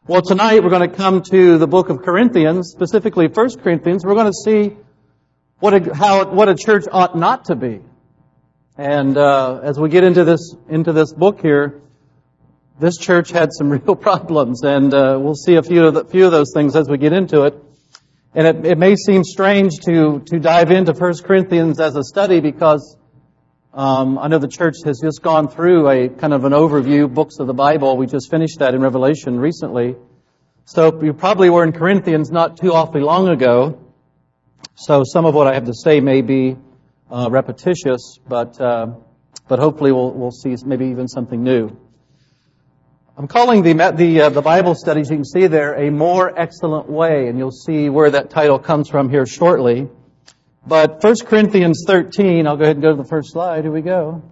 Well, tonight we're going to come to the book of Corinthians, specifically 1 Corinthians. We're going to see what a church ought not to be. And as we get into this book here, this church had some real problems, and we'll see a few of those things as we get into it. And it may seem strange to dive into 1 Corinthians as a study because I know the church has just gone through a kind of an overview, books of the Bible. We just finished that in Revelation recently. So you probably were in Corinthians not too awfully long ago. So some of what I have to say may be repetitious, but hopefully we'll see maybe even something new. I'm calling the Bible studies, you can see there, A More Excellent Way, and you'll see where that title comes from here shortly. But 1 Corinthians 13, I'll go ahead and go to the first slide. Here we go.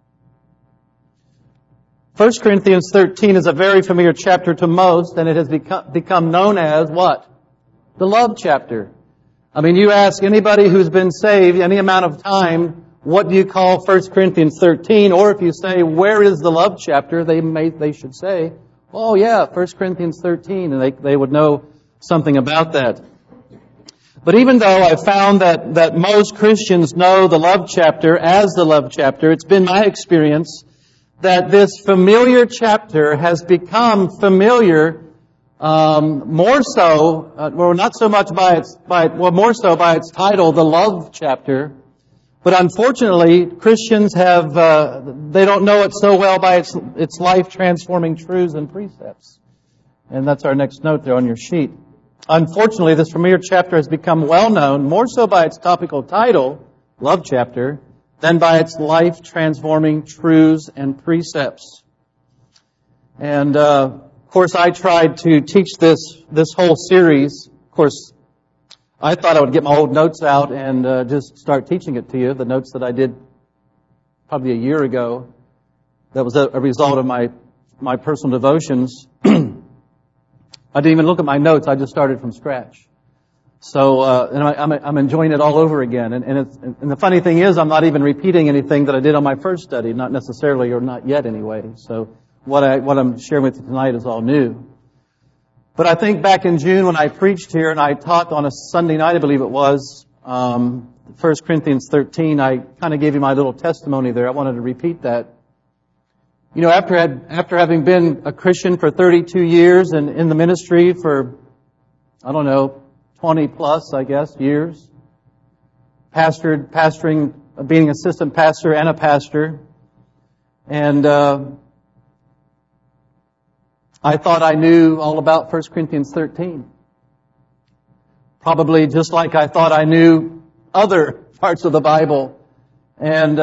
1 Corinthians 13 is a very familiar chapter to most, and it has become known as what? The love chapter. I mean, you ask anybody who's been saved any amount of time, what do you call 1 Corinthians 13? Or if you say, where is the love chapter? They should say, oh yeah, 1 Corinthians 13, and they would know something about that. But even though I've found that most Christians know the love chapter as the love chapter, it's been my experience that this familiar chapter has become familiar more so, not so much more so by its title, the love chapter. But unfortunately, Christians they don't know it so well by its life-transforming truths and precepts. And that's our next note there on your sheet. Unfortunately, this familiar chapter has become well known, more so by its topical title, love chapter, than by its life-transforming truths and precepts. And, of course, I tried to teach this whole series. Of course, I thought I would get my old notes out and just start teaching it to you, the notes that I did probably a year ago. That was a result of my personal devotions. I didn't even look at my notes. I just started from scratch. So, and I'm enjoying it all over again. And the funny thing is, I'm not even repeating anything that I did on my first study, not necessarily, or not yet anyway. So, what I'm sharing with you tonight is all new. But I think back in June when I preached here and I taught on a Sunday night, I believe it was, 1 Corinthians 13, I kind of gave you my little testimony there. I wanted to repeat that. You know, after having been a Christian for 32 years and in the ministry for, 20 plus, I guess, years, pastoring, being assistant pastor and a pastor, and I thought I knew all about 1 Corinthians 13. Probably just like I thought I knew other parts of the Bible. And,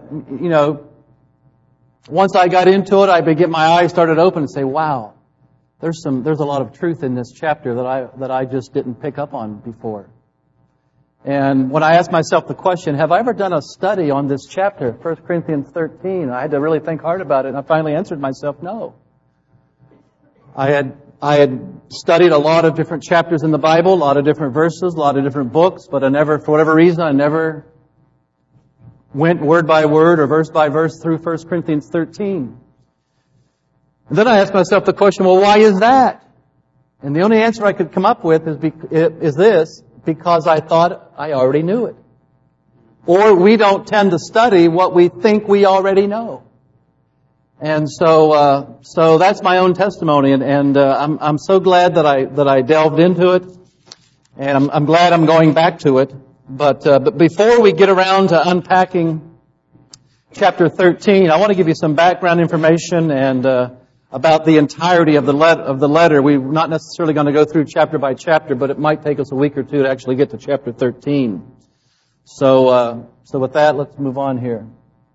once I got into it, my eyes started open and say, wow, there's a lot of truth in this chapter that I just didn't pick up on before. And when I asked myself the question, have I ever done a study on this chapter, 1 Corinthians 13? I had to really think hard about it, and I finally answered myself, no. I had studied a lot of different chapters in the Bible, a lot of different verses, a lot of different books, but for whatever reason, I never went word by word or verse by verse through 1 Corinthians 13. And then I asked myself the question, well, why is that? And the only answer I could come up with is this, because I thought I already knew it. Or we don't tend to study what we think we already know. And so that's my own testimony, and I'm so glad that I delved into it, and I'm glad I'm going back to it. But before we get around to unpacking chapter 13, I want to give you some background information and about the entirety of the letter. We're not necessarily going to go through chapter by chapter, but it might take us a week or two to actually get to chapter 13. So with that, let's move on here.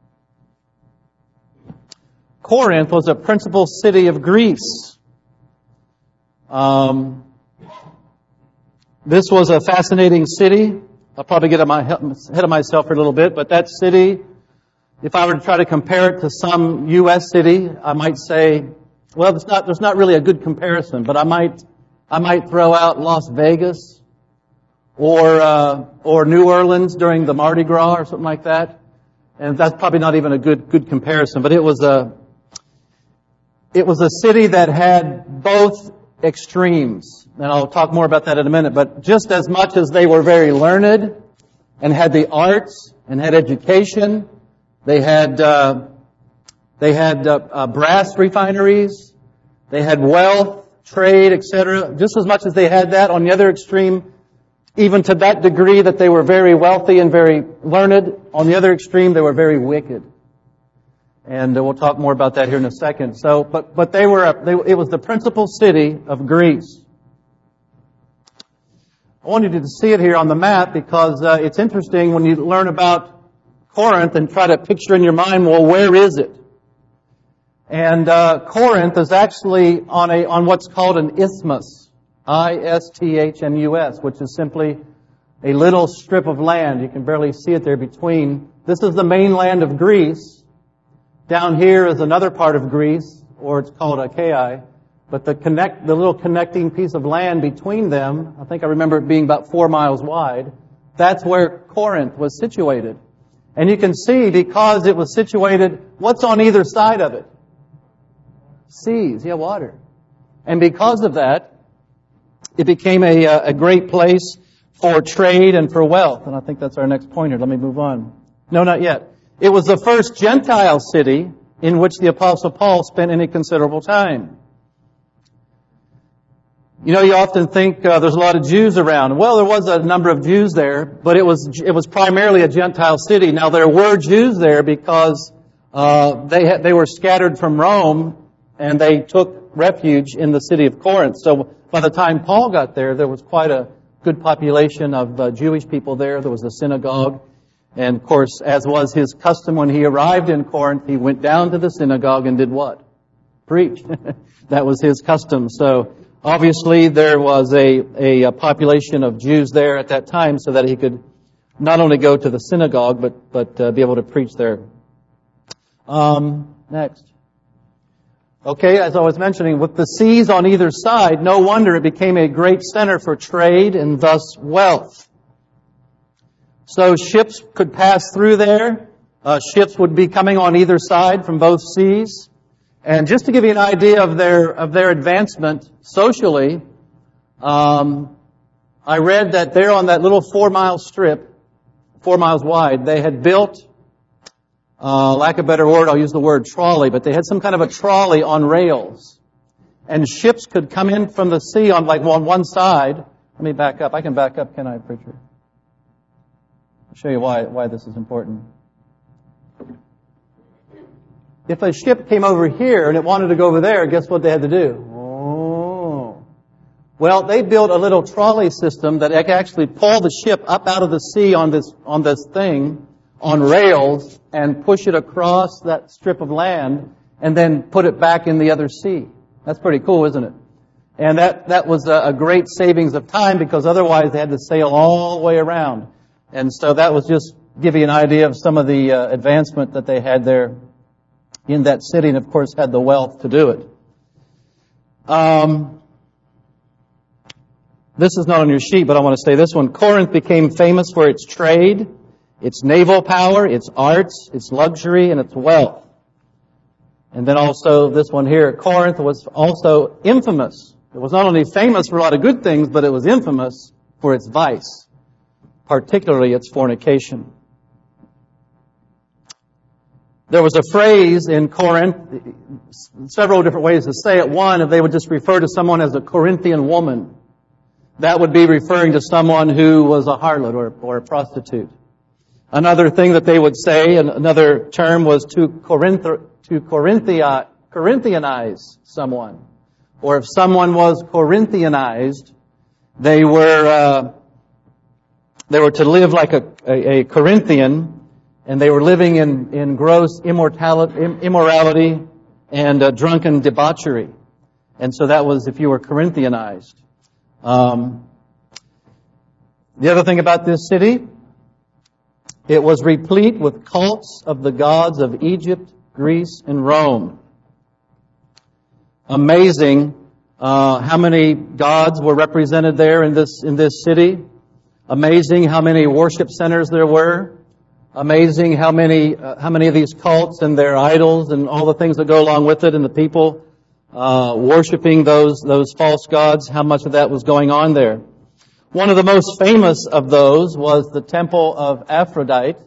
Corinth was a principal city of Greece. This was a fascinating city. I'll probably get ahead of myself for a little bit, but that city, if I were to try to compare it to some U.S. city, I might say, well, there's not really a good comparison, but I might throw out Las Vegas or New Orleans during the Mardi Gras or something like that, and that's probably not even a good comparison. But it was a city that had both extremes. And I'll talk more about that in a minute. But just as much as they were very learned and had the arts and had education, they had brass refineries, they had wealth, trade, etc. Just as much as they had that, on the other extreme, even to that degree that they were very wealthy and very learned, on the other extreme they were very wicked. And we'll talk more about that here in a second. So, but it was the principal city of Greece. I wanted you to see it here on the map because it's interesting when you learn about Corinth and try to picture in your mind, well, where is it? And Corinth is actually on what's called an isthmus, I-S-T-H-M-U-S, which is simply a little strip of land. You can barely see it there between. This is the mainland of Greece. Down here is another part of Greece, or it's called Achaia. But the little connecting piece of land between them, I think I remember it being about 4 miles wide, that's where Corinth was situated. And you can see, because it was situated, what's on either side of it? Seas, water. And because of that, it became a great place for trade and for wealth. And I think that's our next pointer. Let me move on. No, not yet. It was the first Gentile city in which the Apostle Paul spent any considerable time. You know, you often think there's a lot of Jews around. Well, there was a number of Jews there, but it was primarily a Gentile city. Now, there were Jews there because they were scattered from Rome, and they took refuge in the city of Corinth. So by the time Paul got there was quite a good population of Jewish people there. There was a synagogue. And of course, as was his custom when he arrived in Corinth, he went down to the synagogue and did what? Preach. That was his custom. So obviously there was a population of Jews there at that time so that he could not only go to the synagogue, but be able to preach there. Next. Okay, as I was mentioning, with the seas on either side, no wonder it became a great center for trade and thus wealth. So ships could pass through there. Ships would be coming on either side from both seas. And just to give you an idea of their advancement socially, I read that there on that little 4-mile strip, 4 miles wide, they had built, lack of a better word, I'll use the word trolley, but they had some kind of a trolley on rails. And ships could come in from the sea on one side. Let me back up. I can back up, can I, preacher? I'll show you why this is important. If a ship came over here and it wanted to go over there, guess what they had to do? Oh. Well, they built a little trolley system that could actually pull the ship up out of the sea on this thing, on rails, and push it across that strip of land, and then put it back in the other sea. That's pretty cool, isn't it? And that was a great savings of time, because otherwise they had to sail all the way around. And so that was just give you an idea of some of the advancement that they had there in that city, and of course had the wealth to do it. This is not on your sheet, but I want to say this one. Corinth became famous for its trade, its naval power, its arts, its luxury, and its wealth. And then also this one here, Corinth was also infamous. It was not only famous for a lot of good things, but it was infamous for its vice, particularly its fornication. There was a phrase in Corinth, several different ways to say it. One, if they would just refer to someone as a Corinthian woman, that would be referring to someone who was a harlot or a prostitute. Another thing that they would say, another term, was to Corinthianize someone. Or if someone was Corinthianized, they were to live like a Corinthian, and they were living in gross immorality and drunken debauchery. And so that was if you were Corinthianized. The other thing about this city, it was replete with cults of the gods of Egypt, Greece, and Rome. Amazing how many gods were represented there in this city. Amazing how many worship centers there were. Amazing how many of these cults and their idols and all the things that go along with it, and the people worshiping those false gods, how much of that was going on there. One of the most famous of those was the temple of Aphrodite.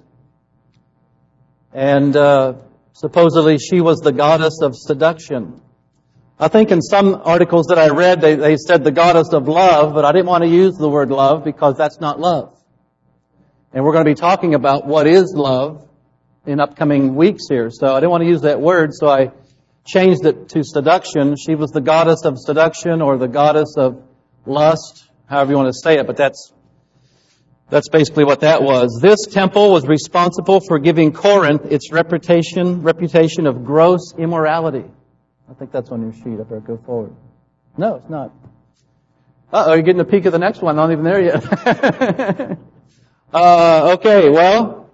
And supposedly she was the goddess of seduction. I think in some articles that I read, they said the goddess of love, but I didn't want to use the word love because that's not love. And we're going to be talking about what is love in upcoming weeks here. So I didn't want to use that word, so I changed it to seduction. She was the goddess of seduction or the goddess of lust, however you want to say it, but that's basically what that was. This temple was responsible for giving Corinth its reputation of gross immorality. I think that's on your sheet. I better go forward. No, it's not. Uh-oh, you're getting a peek of the next one. I'm not even there yet. Okay, well,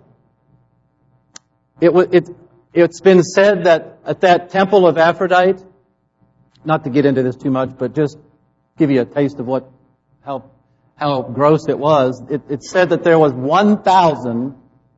it's been said that at that temple of Aphrodite, not to get into this too much, but just give you a taste of how gross it was. It said that there was 1,000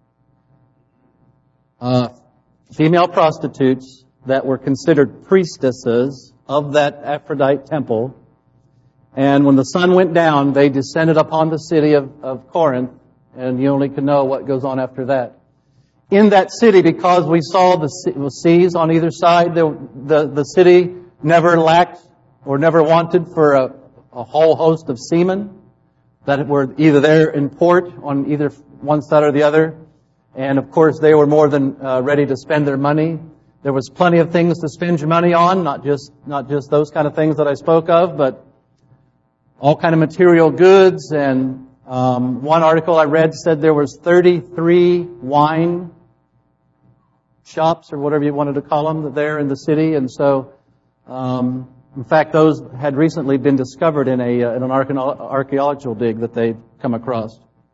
female prostitutes that were considered priestesses of that Aphrodite temple. And when the sun went down, they descended upon the city of Corinth, and you only can know what goes on after that. In that city, because we saw the seas on either side, the city never lacked or never wanted for a whole host of seamen that were either there in port on either one side or the other. And of course, they were more than ready to spend their money. There was plenty of things to spend your money on, not just those kind of things that I spoke of, but all kind of material goods. And one article I read said there was 33 wine shops or whatever you wanted to call them there in the city. And so, in fact, those had recently been discovered in an archaeological dig that they'd come across.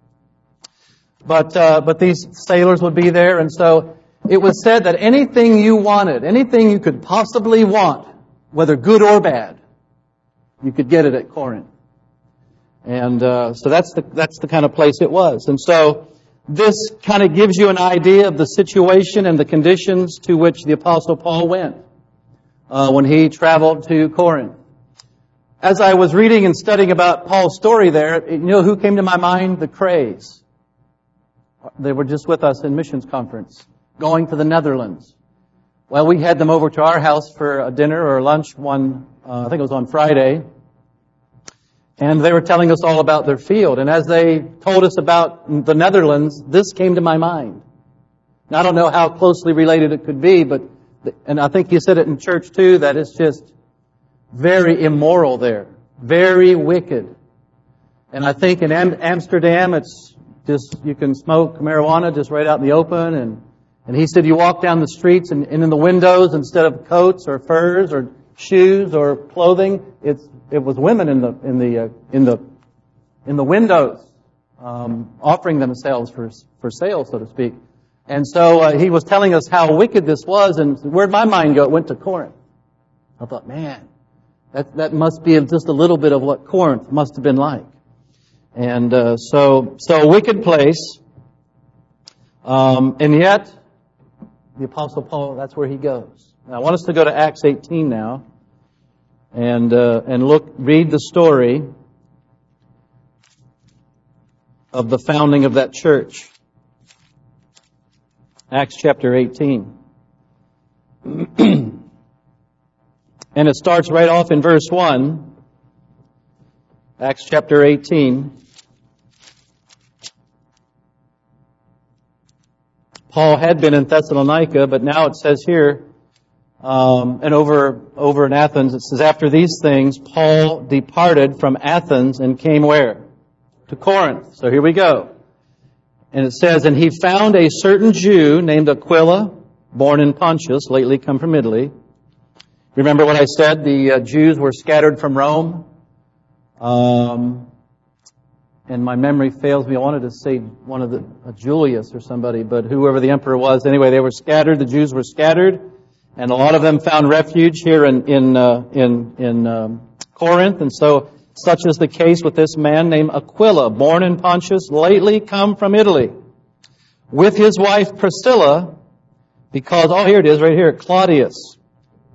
But these sailors would be there, and so it was said that anything you wanted, anything you could possibly want, whether good or bad, you could get it at Corinth. And so that's the kind of place it was. And so this kind of gives you an idea of the situation and the conditions to which the Apostle Paul went when he traveled to Corinth. As I was reading and studying about Paul's story there, you know who came to my mind? The Crays. They were just with us in missions conference, going to the Netherlands. Well, we had them over to our house for a dinner or lunch I think it was on Friday. And they were telling us all about their field. And as they told us about the Netherlands, this came to my mind. Now, I don't know how closely related it could be, and I think you said it in church too, that it's just very immoral there. Very wicked. And I think in Amsterdam, it's just, you can smoke marijuana just right out in the open. And he said you walk down the streets and in the windows, instead of coats or furs or shoes or clothing, it was women in the windows, offering themselves for sale, so to speak. And so he was telling us how wicked this was, and where'd my mind go? It went to Corinth. I thought, man, that must be just a little bit of what Corinth must have been like. And so a wicked place, and yet the Apostle Paul, that's where he goes. Now, I want us to go to Acts 18 now, and read the story of the founding of that church. Acts chapter 18. And it starts right off in verse 1. Acts chapter 18. Paul had been in Thessalonica, but now it says here, and over in Athens, it says, after these things, Paul departed from Athens and came where? To Corinth. So here we go. And it says, and he found a certain Jew named Aquila, born in Pontus, lately come from Italy. Remember what I said? The Jews were scattered from Rome. And my memory fails me. I wanted to say one of Julius or somebody, but whoever the emperor was. Anyway, they were scattered. The Jews were scattered. And a lot of them found refuge here in Corinth. And so such is the case with this man named Aquila, born in Pontus, lately come from Italy, with his wife Priscilla, because, here it is right here, Claudius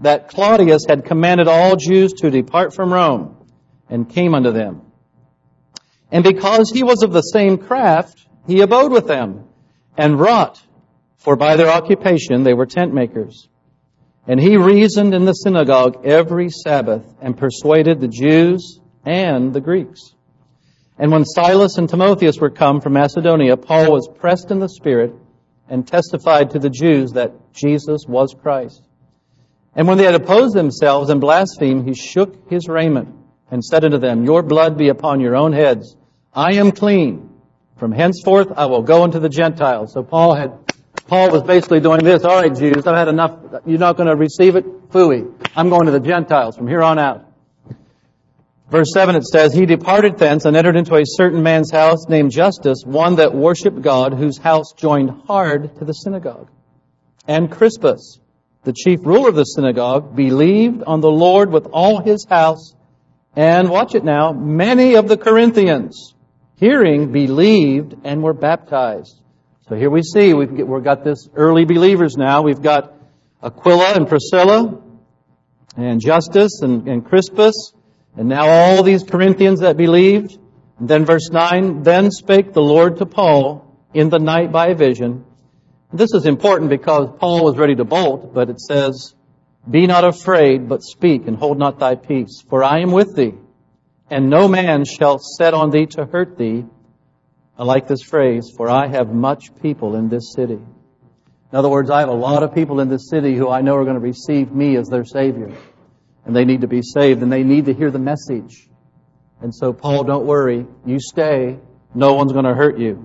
that Claudius had commanded all Jews to depart from Rome, and came unto them. And because he was of the same craft, he abode with them, and wrought, for by their occupation they were tent makers. And he reasoned in the synagogue every Sabbath, and persuaded the Jews and the Greeks. And when Silas and Timotheus were come from Macedonia, Paul was pressed in the Spirit, and testified to the Jews that Jesus was Christ. And when they had opposed themselves and blasphemed, he shook his raiment, and said unto them, Your blood be upon your own heads. I am clean. From henceforth I will go unto the Gentiles. So Paul was basically doing this. All right, Jews, I've had enough. You're not going to receive it? Phooey. I'm going to the Gentiles from here on out. Verse 7, it says, He departed thence and entered into a certain man's house named Justus, one that worshipped God, whose house joined hard to the synagogue. And Crispus, the chief ruler of the synagogue, believed on the Lord with all his house. And watch it now, many of the Corinthians, hearing, believed and were baptized. So here we see, we've got this early believers now. We've got Aquila and Priscilla, and Justus and Crispus, and now all these Corinthians that believed. And then verse 9, Then spake the Lord to Paul in the night by a vision. This is important because Paul was ready to bolt, but it says, Be not afraid, but speak, and hold not thy peace. For I am with thee, and no man shall set on thee to hurt thee. I like this phrase, for I have much people in this city. In other words, I have a lot of people in this city who I know are going to receive me as their Savior. And they need to be saved, and they need to hear the message. And so, Paul, don't worry. You stay. No one's going to hurt you.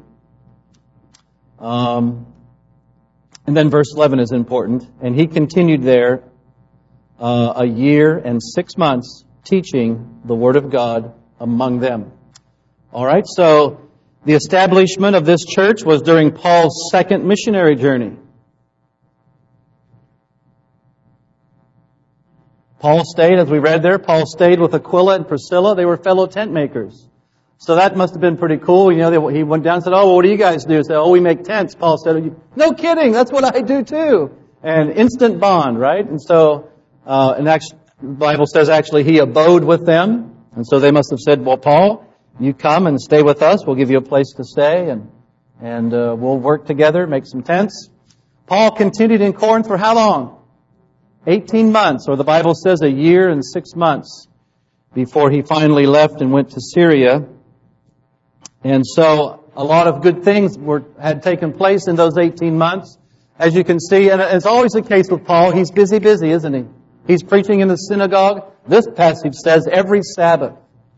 And then verse 11 is important. And he continued there a year and 6 months teaching the Word of God among them. All right, so the establishment of this church was during Paul's second missionary journey. Paul stayed, as we read there, Paul stayed with Aquila and Priscilla. They were fellow tent makers. So that must have been pretty cool. You know, he went down and said, Oh, well, what do you guys do? He said, Oh, we make tents. Paul said, No kidding, that's what I do too. And instant bond, right? And so, and actually, the Bible says actually he abode with them. And so they must have said, Well, Paul, you come and stay with us. We'll give you a place to stay, and we'll work together, make some tents. Paul continued in Corinth for how long? 18 months, or the Bible says a year and 6 months before he finally left and went to Syria. And so a lot of good things had taken place in those 18 months. As you can see, and it's always the case with Paul, he's busy, isn't he? He's preaching in the synagogue. This passage says every Sabbath.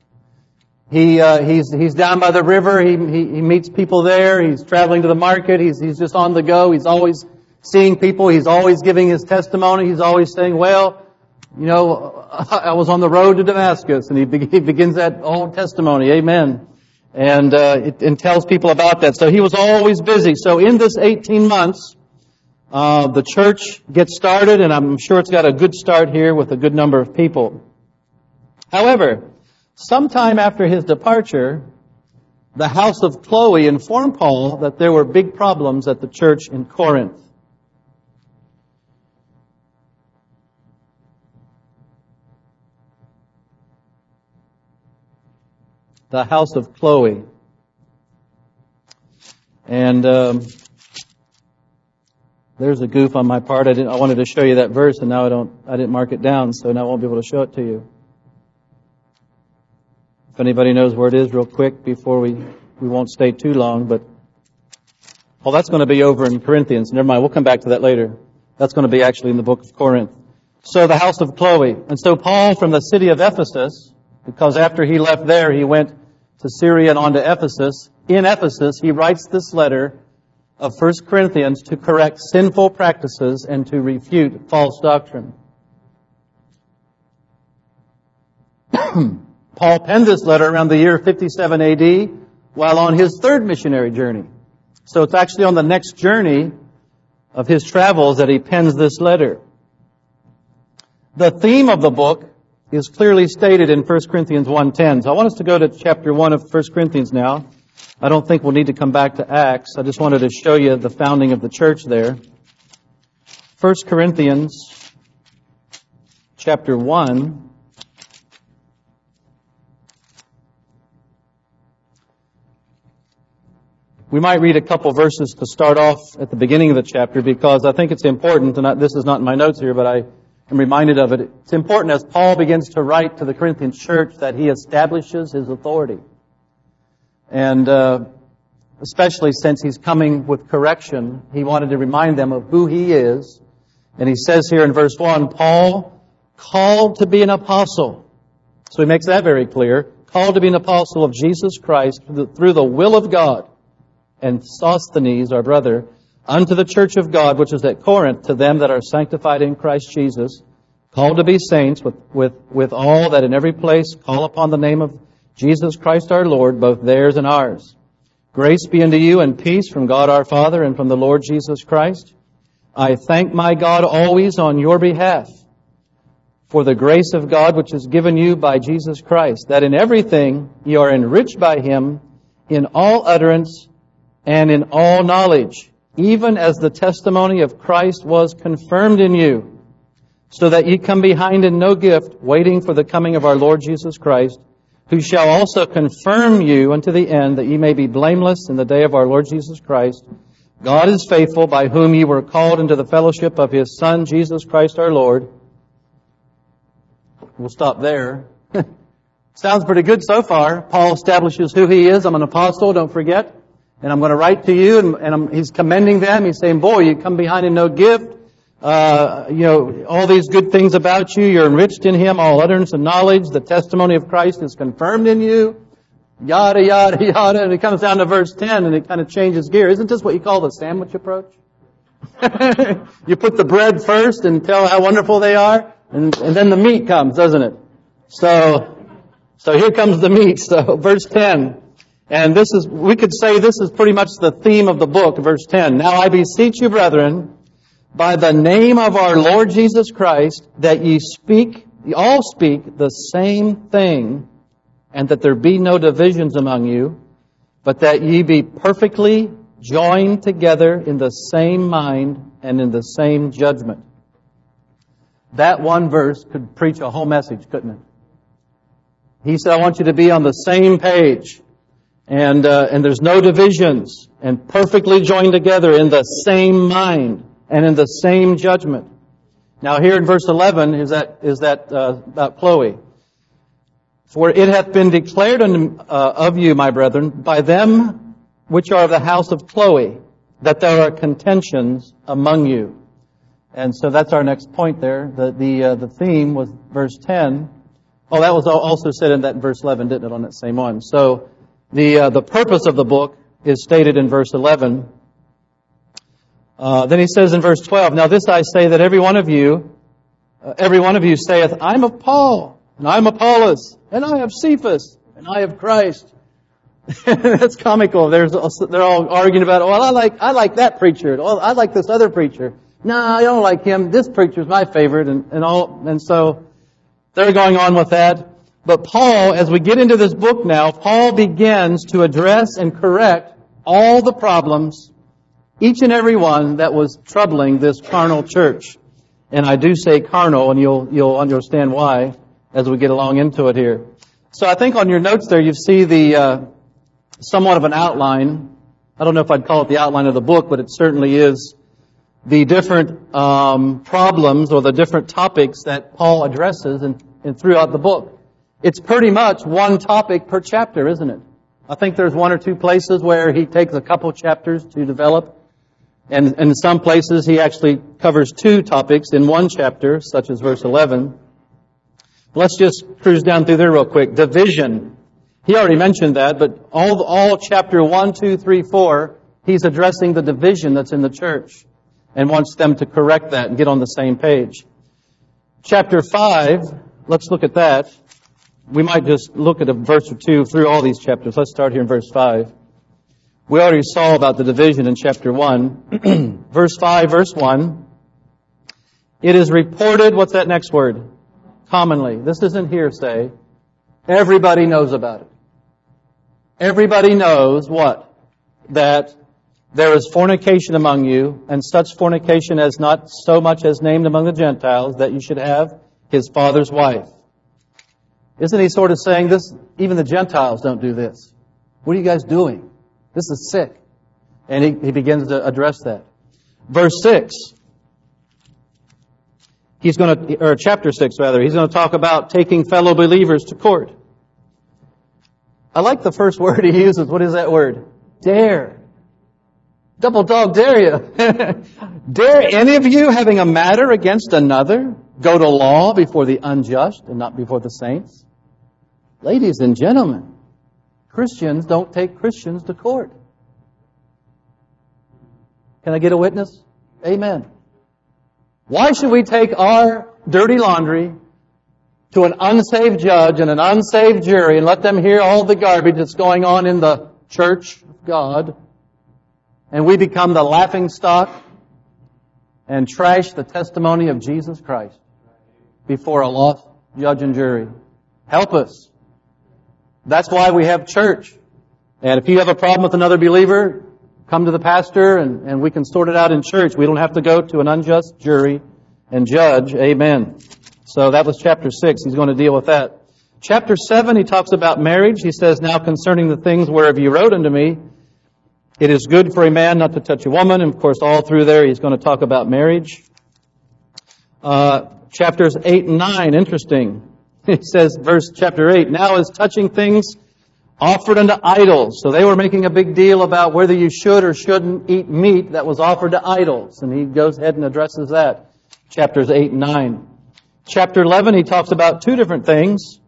He's down by the river. He meets people there. He's traveling to the market. He's just on the go. He's always seeing people. He's always giving his testimony. He's always saying, well, you know, I was on the road to Damascus. And he begins that old testimony. Amen. And tells people about that. So he was always busy. So in this 18 months, the church gets started, and I'm sure it's got a good start here with a good number of people. However, sometime after his departure, the house of Chloe informed Paul that there were big problems at the church in Corinth. The house of Chloe. And there's a goof on my part. I wanted to show you that verse, and now I didn't mark it down, so now I won't be able to show it to you. If anybody knows where it is real quick before we won't stay too long, but that's going to be over in Corinthians. Never mind, we'll come back to that later. That's going to be actually in the book of Corinth. So the house of Chloe. And so Paul from the city of Ephesus, because after he left there, he went to Syria and on to Ephesus. In Ephesus, he writes this letter of 1 Corinthians to correct sinful practices and to refute false doctrine. Paul penned this letter around the year 57 AD while on his third missionary journey. So it's actually on the next journey of his travels that he pens this letter. The theme of the book is clearly stated in 1 Corinthians 1:10. So I want us to go to chapter 1 of 1 Corinthians now. I don't think we'll need to come back to Acts. I just wanted to show you the founding of the church there. 1 Corinthians chapter 1. We might read a couple verses to start off at the beginning of the chapter because I think it's important, and this is not in my notes here, but I am reminded of it. It's important as Paul begins to write to the Corinthian church that he establishes his authority. And especially since he's coming with correction, he wanted to remind them of who he is. And he says here in verse 1, Paul, called to be an apostle. So he makes that very clear. Called to be an apostle of Jesus Christ through the will of God. And Sosthenes, our brother, unto the church of God, which is at Corinth, to them that are sanctified in Christ Jesus, called to be saints with all that in every place call upon the name of Jesus Christ our Lord, both theirs and ours. Grace be unto you and peace from God our Father and from the Lord Jesus Christ. I thank my God always on your behalf for the grace of God which is given you by Jesus Christ, that in everything you are enriched by Him in all utterance and in all knowledge, even as the testimony of Christ was confirmed in you, so that ye come behind in no gift, waiting for the coming of our Lord Jesus Christ, who shall also confirm you unto the end, that ye may be blameless in the day of our Lord Jesus Christ. God is faithful, by whom ye were called into the fellowship of His Son, Jesus Christ our Lord. We'll stop there. Sounds pretty good so far. Paul establishes who he is. I'm an apostle, don't forget. And I'm going to write to you, and he's commending them. He's saying, boy, you come behind in no gift. All these good things about you. You're enriched in Him, all utterance and knowledge. The testimony of Christ is confirmed in you. Yada, yada, yada. And it comes down to verse 10, and it kind of changes gear. Isn't this what you call the sandwich approach? You put the bread first and tell how wonderful they are, and then the meat comes, doesn't it? So here comes the meat. So verse 10. And we could say this is pretty much the theme of the book, verse 10. Now I beseech you, brethren, by the name of our Lord Jesus Christ, that ye all speak the same thing, and that there be no divisions among you, but that ye be perfectly joined together in the same mind and in the same judgment. That one verse could preach a whole message, couldn't it? He said, I want you to be on the same page. And there's no divisions, and perfectly joined together in the same mind and in the same judgment. Now here in verse 11 is that about Chloe. For it hath been declared of you, my brethren, by them which are of the house of Chloe, that there are contentions among you. And so that's our next point there. The theme was verse 10. Oh, that was also said in that verse 11, didn't it, on that same one? So the purpose of the book is stated in verse 11. Then he says in verse 12, Now this I say, that every one of you saith, I'm of Paul, and I'm Apollos, and I have Cephas, and I have Christ. That's comical. They're all arguing about, well, I like that preacher. Well, I like this other preacher. No, I don't like him. This preacher's my favorite, and so they're going on with that. But Paul, as we get into this book now, Paul begins to address and correct all the problems, each and every one that was troubling this carnal church. And I do say carnal, and you'll understand why as we get along into it here. So I think on your notes there you see the somewhat of an outline. I don't know if I'd call it the outline of the book, but it certainly is the different problems or the different topics that Paul addresses and throughout the book. It's pretty much one topic per chapter, isn't it? I think there's one or two places where he takes a couple chapters to develop. And in some places he actually covers two topics in one chapter, such as verse 11. Let's just cruise down through there real quick. Division. He already mentioned that, but all chapter 1, 2, 3, 4, he's addressing the division that's in the church and wants them to correct that and get on the same page. Chapter 5, let's look at that. We might just look at a verse or two through all these chapters. Let's start here in verse 5. We already saw about the division in chapter 1. Verse 5, verse 1. It is reported, what's that next word? Commonly. This isn't hearsay. Everybody knows about it. Everybody knows what? That there is fornication among you, and such fornication as not so much as named among the Gentiles, that you should have his father's wife. Isn't he sort of saying this? Even the Gentiles don't do this. What are you guys doing? This is sick. And he begins to address that. Verse 6. Chapter 6 rather. He's going to talk about taking fellow believers to court. I like the first word he uses. What is that word? Dare. Double dog dare you. Dare any of you, having a matter against another, go to law before the unjust and not before the saints? Ladies and gentlemen, Christians don't take Christians to court. Can I get a witness? Amen. Why should we take our dirty laundry to an unsaved judge and an unsaved jury and let them hear all the garbage that's going on in the church of God, and we become the laughing stock and trash the testimony of Jesus Christ before a lost judge and jury? Help us. That's why we have church. And if you have a problem with another believer, come to the pastor and we can sort it out in church. We don't have to go to an unjust jury and judge. Amen. So that was chapter 6. He's going to deal with that. Chapter 7, he talks about marriage. He says, now concerning the things whereof you wrote unto me, it is good for a man not to touch a woman. And of course, all through there, he's going to talk about marriage. Chapters 8 and 9, interesting. He says, chapter 8, now is touching things offered unto idols. So they were making a big deal about whether you should or shouldn't eat meat that was offered to idols. And he goes ahead and addresses that. Chapters 8 and 9. Chapter 11, he talks about two different things.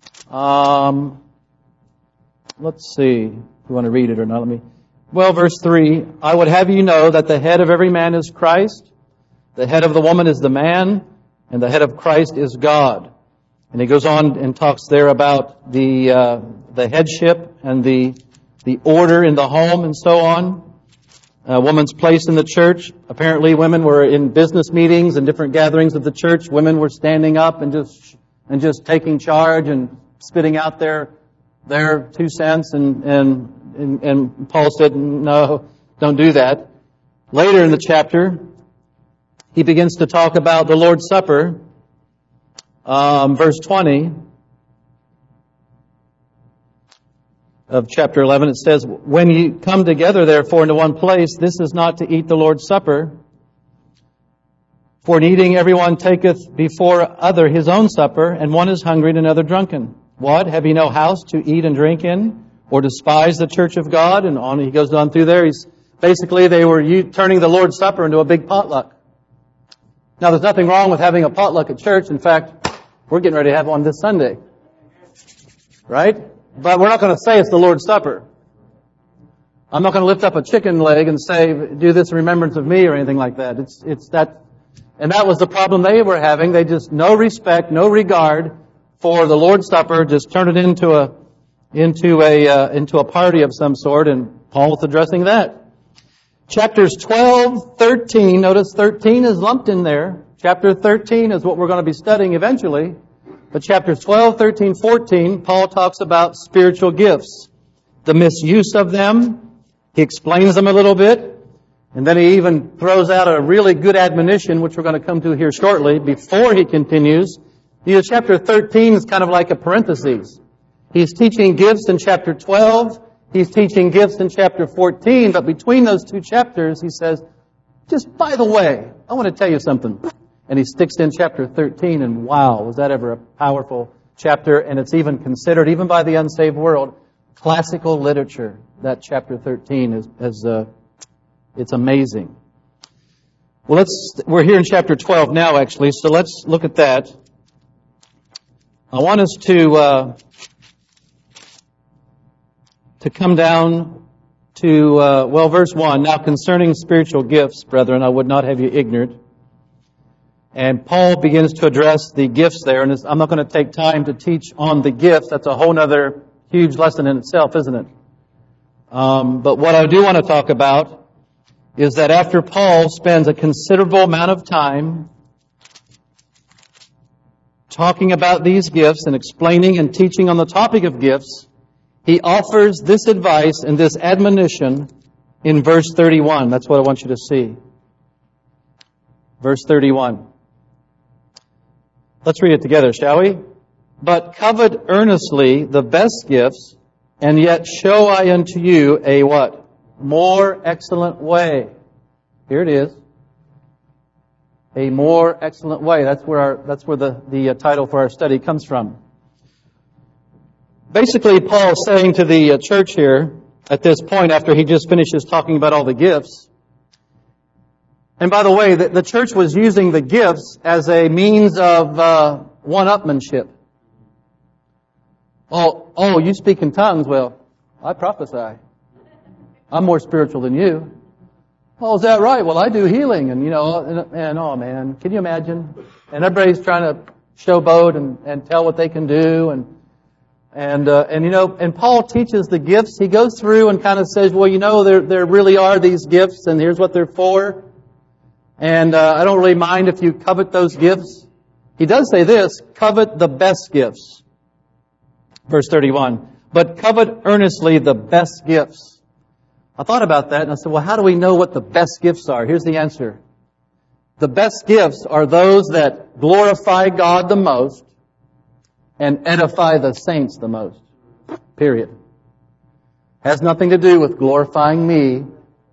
Let's see if you want to read it or not. Verse 3, I would have you know that the head of every man is Christ, the head of the woman is the man, and the head of Christ is God. And he goes on and talks there about the headship and the order in the home and so on. A woman's place in the church. Apparently women were in business meetings and different gatherings of the church. Women were standing up and just taking charge and spitting out their 2 cents. And Paul said, no, don't do that. Later in the chapter, he begins to talk about the Lord's Supper. Verse 20 of chapter 11, it says, when you come together, therefore, into one place, this is not to eat the Lord's Supper. For in eating, everyone taketh before other his own supper, and one is hungry and another drunken. What? Have ye no house to eat and drink in, or despise the church of God? And on he goes on through there. They were turning the Lord's Supper into a big potluck. Now, there's nothing wrong with having a potluck at church. In fact, we're getting ready to have one this Sunday. Right? But we're not going to say it's the Lord's Supper. I'm not going to lift up a chicken leg and say, do this in remembrance of me or anything like that. It's that. And that was the problem they were having. They just, no respect, no regard for the Lord's Supper, just turned it into a party of some sort, and Paul was addressing that. Chapters 12, 13, notice 13 is lumped in there. Chapter 13 is what we're going to be studying eventually. But chapters 12, 13, 14, Paul talks about spiritual gifts, the misuse of them. He explains them a little bit. And then he even throws out a really good admonition, which we're going to come to here shortly, before he continues. Chapter 13 is kind of like a parenthesis. He's teaching gifts in chapter 12. He's teaching gifts in chapter 14. But between those two chapters, he says, just by the way, I want to tell you something. And he sticks in chapter 13, and wow, was that ever a powerful chapter. And it's even considered, even by the unsaved world, classical literature. That chapter 13 it's amazing. Well, we're here in chapter 12 now, actually, so let's look at that. I want us to come down to, verse 1. Now concerning spiritual gifts, brethren, I would not have you ignorant. And Paul begins to address the gifts there. And I'm not going to take time to teach on the gifts. That's a whole other huge lesson in itself, isn't it? But what I do want to talk about is that after Paul spends a considerable amount of time talking about these gifts and explaining and teaching on the topic of gifts, he offers this advice and this admonition in verse 31. That's what I want you to see. Verse 31. Let's read it together, shall we? But covet earnestly the best gifts, and yet show I unto you a what? More excellent way. Here it is. A more excellent way. That's where the title for our study comes from. Basically, Paul is saying to the church here at this point, after he just finishes talking about all the gifts. And by the way, the church was using the gifts as a means of one-upmanship. Oh, you speak in tongues? Well, I prophesy. I'm more spiritual than you. Oh, is that right? Well, I do healing, and oh man, can you imagine? And everybody's trying to showboat and tell what they can do, and Paul teaches the gifts. He goes through and kind of says, well, there really are these gifts, and here's what they're for. And I don't really mind if you covet those gifts. He does say this: covet the best gifts. Verse 31, but covet earnestly the best gifts. I thought about that and I said, well, how do we know what the best gifts are? Here's the answer. The best gifts are those that glorify God the most and edify the saints the most. Period. Has nothing to do with glorifying me,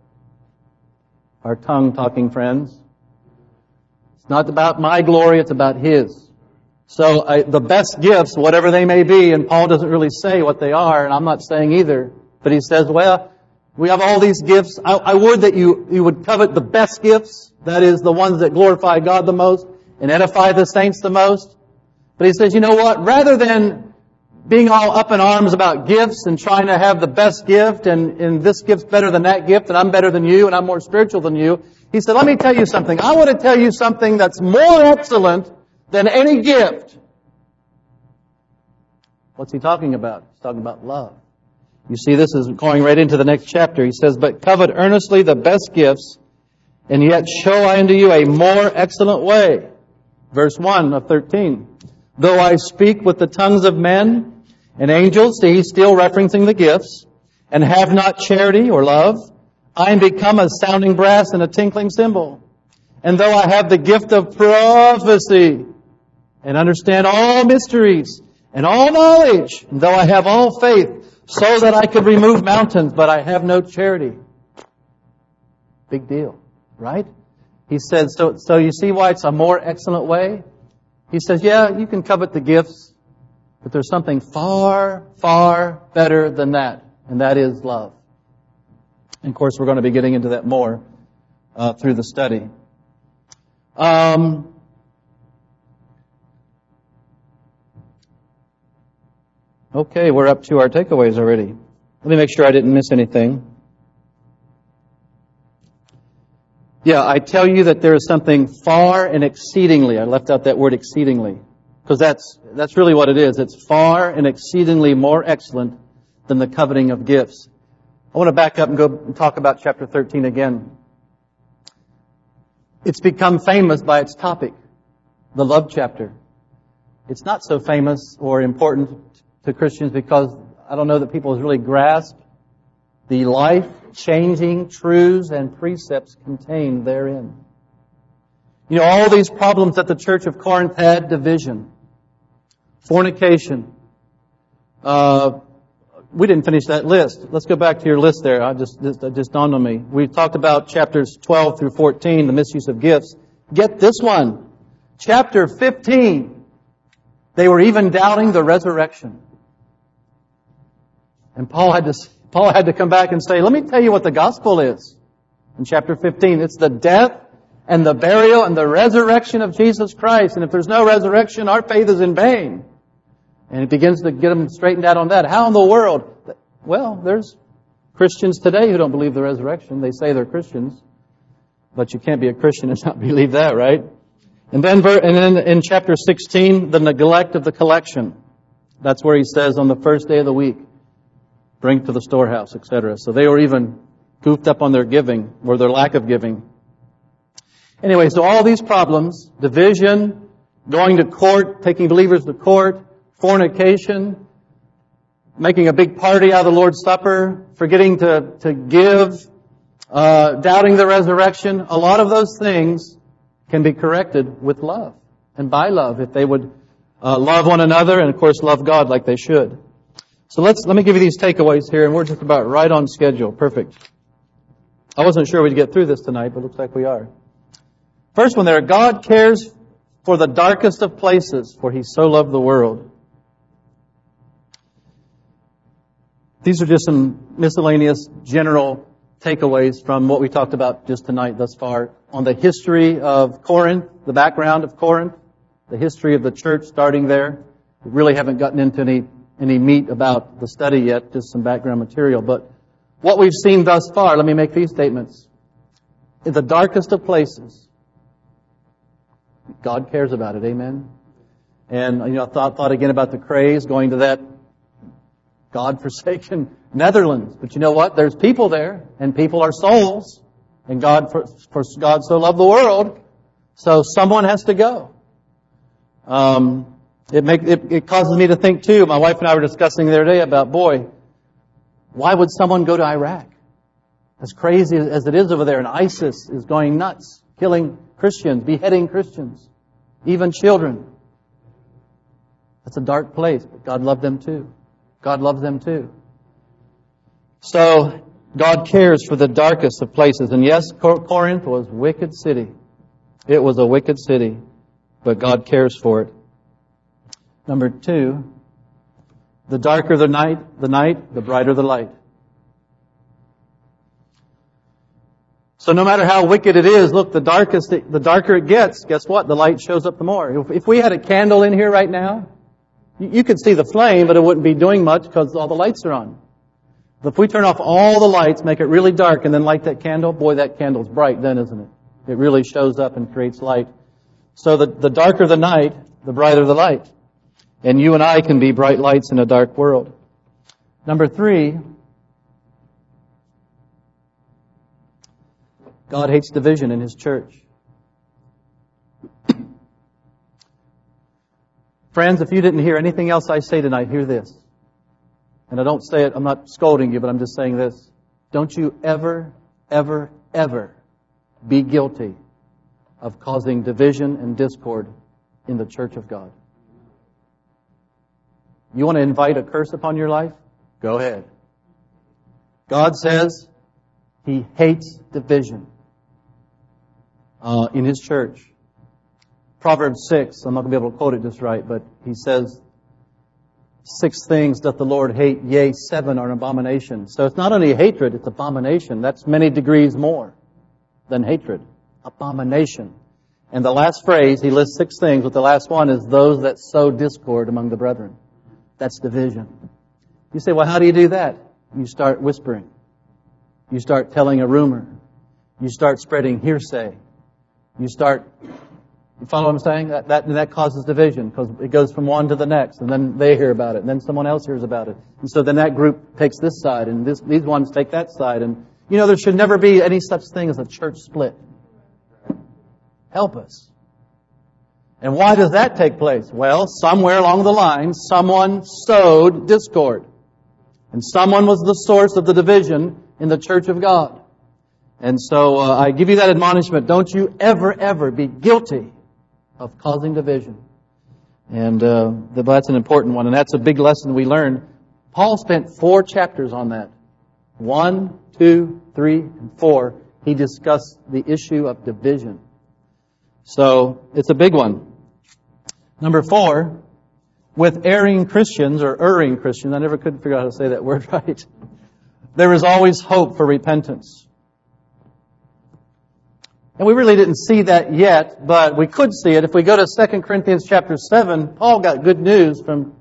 our tongue-talking friends. It's not about my glory, it's about His. So the best gifts, whatever they may be, and Paul doesn't really say what they are, and I'm not saying either, but he says, well, we have all these gifts. I would that you would covet the best gifts, that is, the ones that glorify God the most and edify the saints the most. But he says, you know what? Rather than being all up in arms about gifts and trying to have the best gift and this gift's better than that gift and I'm better than you and I'm more spiritual than you, he said, let me tell you something. I want to tell you something that's more excellent than any gift. What's he talking about? He's talking about love. You see, this is going right into the next chapter. He says, but covet earnestly the best gifts, and yet show I unto you a more excellent way. Verse 1 of 13. Though I speak with the tongues of men and angels, see, he's still referencing the gifts, and have not charity or love, I am become a sounding brass and a tinkling cymbal. And though I have the gift of prophecy, and understand all mysteries and all knowledge, and though I have all faith, so that I could remove mountains, but I have no charity. Big deal, right? He says, so you see why it's a more excellent way? He says, yeah, you can covet the gifts, but there's something far, far better than that, and that is love. And of course, we're going to be getting into that more through the study. Okay, we're up to our takeaways already. Let me make sure I didn't miss anything. Yeah, I tell you that there is something far and exceedingly, I left out that word exceedingly, because that's really what it is. It's far and exceedingly more excellent than the coveting of gifts. I want to back up and go and talk about chapter 13 again. It's become famous by its topic, the love chapter. It's not so famous or important to Christians because I don't know that people have really grasped the life-changing truths and precepts contained therein. You know, all these problems that the church of Corinth had: division, fornication. We didn't finish that list. Let's go back to your list there. It just dawned on me. We talked about chapters 12 through 14, the misuse of gifts. Get this one. Chapter 15. They were even doubting the resurrection. And Paul had to come back and say, let me tell you what the gospel is. In chapter 15, it's the death and the burial and the resurrection of Jesus Christ. And if there's no resurrection, our faith is in vain. And it begins to get them straightened out on that. How in the world? Well, there's Christians today who don't believe the resurrection. They say they're Christians. But you can't be a Christian and not believe that, right? And then in chapter 16, the neglect of the collection. That's where he says on the first day of the week, bring to the storehouse, etc. So they were even goofed up on their giving or their lack of giving. Anyway, so all these problems, division, going to court, taking believers to court, fornication, making a big party out of the Lord's Supper, forgetting to give, doubting the resurrection, a lot of those things can be corrected with love. and by love, if they would love one another and, of course, love God like they should. So let me give you these takeaways here, and we're just about right on schedule. Perfect. I wasn't sure we'd get through this tonight, but it looks like we are. First one there, God cares for the darkest of places, for He so loved the world. These are just some miscellaneous general takeaways from what we talked about just tonight thus far on the history of Corinth, the background of Corinth, the history of the church starting there. We really haven't gotten into any meat about the study yet, just some background material. But what we've seen thus far, let me make these statements. In the darkest of places, God cares about it. Amen. And I thought again about the craze going to that God-forsaken Netherlands. But you know what? There's people there, and people are souls. And God, for God so loved the world, so someone has to go. It causes me to think too. My wife and I were discussing the other day about, why would someone go to Iraq? As crazy as it is over there, and ISIS is going nuts, killing Christians, beheading Christians, even children. That's a dark place, but God loved them too. God loves them too. So, God cares for the darkest of places. And yes, Corinth was a wicked city. It was a wicked city, but God cares for it. Number 2, the darker the night, the brighter the light. So no matter how wicked it is, look, the darker it gets, guess what? The light shows up the more. If we had a candle in here right now, you could see the flame, but it wouldn't be doing much because all the lights are on. But if we turn off all the lights, make it really dark, and then light that candle, that candle's bright then, isn't it? It really shows up and creates light. So the darker the night, the brighter the light. And you and I can be bright lights in a dark world. Number 3, God hates division in His church. Friends, if you didn't hear anything else I say tonight, hear this. And I don't say it, I'm not scolding you, but I'm just saying this. Don't you ever, ever, ever be guilty of causing division and discord in the church of God. You want to invite a curse upon your life? Go ahead. God says He hates division in His church. Proverbs 6, I'm not going to be able to quote it just right, but He says, 6 things doth the Lord hate, yea, 7 are an abomination. So it's not only hatred, it's abomination. That's many degrees more than hatred. Abomination. And the last phrase, He lists 6 things, but the last one is those that sow discord among the brethren. That's division. You say, well, how do you do that? You start whispering. You start telling a rumor. You start spreading hearsay. You follow what I'm saying? That causes division because it goes from one to the next, and then they hear about it, and then someone else hears about it. And so then that group takes this side, and these ones take that side. And, there should never be any such thing as a church split. Help us. And why does that take place? Well, somewhere along the line, someone sowed discord. And someone was the source of the division in the church of God. And so I give you that admonishment. Don't you ever, ever be guilty of causing division. And that's an important one. And that's a big lesson we learned. Paul spent 4 chapters on that. 1, 2, 3, and 4. He discussed the issue of division. So it's a big one. Number 4, with erring Christians, or erring Christians, I never could figure out how to say that word right. There is always hope for repentance. And we really didn't see that yet, but we could see it. If we go to 2 Corinthians chapter 7, Paul got good news from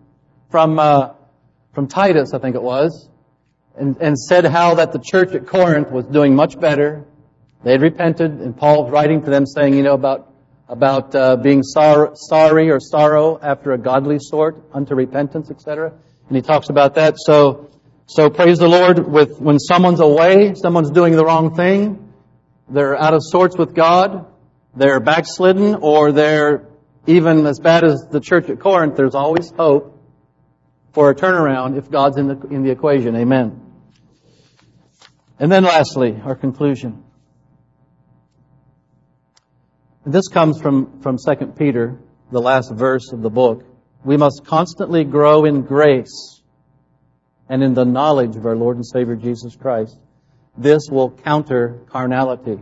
Titus, I think it was, and said how that the church at Corinth was doing much better. They had repented, and Paul writing to them saying, about being sorry or sorrow after a godly sort unto repentance, etc. And he talks about that. So praise the Lord. When someone's away, someone's doing the wrong thing, they're out of sorts with God, they're backslidden, or they're even as bad as the church at Corinth, there's always hope for a turnaround if God's in the equation. Amen. And then lastly, our conclusion. And this comes from 2 Peter. the last verse of the book. We must constantly grow in grace and in the knowledge of our Lord and Savior Jesus Christ. This will counter carnality.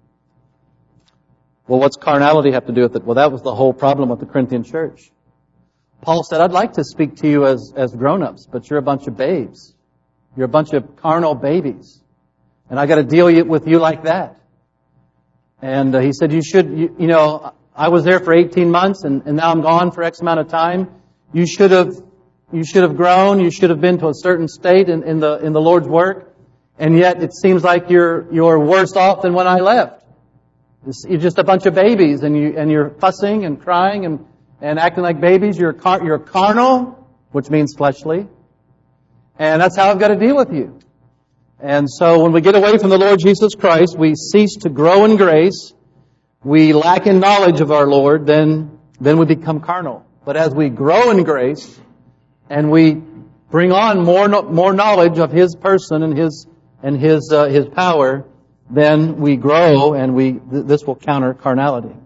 Well, what's carnality have to do with it? Well, that was the whole problem with the Corinthian church. Paul said, I'd like to speak to you as grown-ups, but you're a bunch of babes. You're a bunch of carnal babies. And I got to deal with you like that. And he said, I was there for 18 months and now I'm gone for X amount of time. You should have grown. You should have been to a certain state in the Lord's work. And yet it seems like you're worse off than when I left. You're just a bunch of babies and you're fussing and crying and acting like babies. You're carnal, which means fleshly. And that's how I've got to deal with you. And so when we get away from the Lord Jesus Christ, we cease to grow in grace. We lack in knowledge of our Lord, then we become carnal. But as we grow in grace and we bring on more knowledge of His person and His power, then we grow and this will counter carnality.